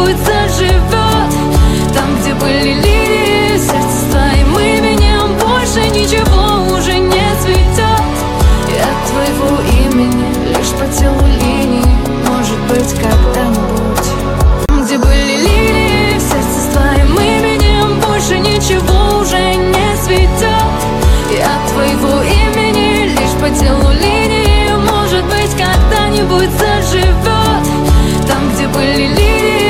когда-нибудь заживет. Там, где были линии, в сердце с твоим именем больше ничего уже не цветет. И от твоего имени лишь по телу линии, может быть, когда-нибудь. Где были линии, в сердце с твоим именем больше ничего уже не цветет. И от твоего имени лишь по телу линии, может быть, когда-нибудь заживет. Там, где были линии,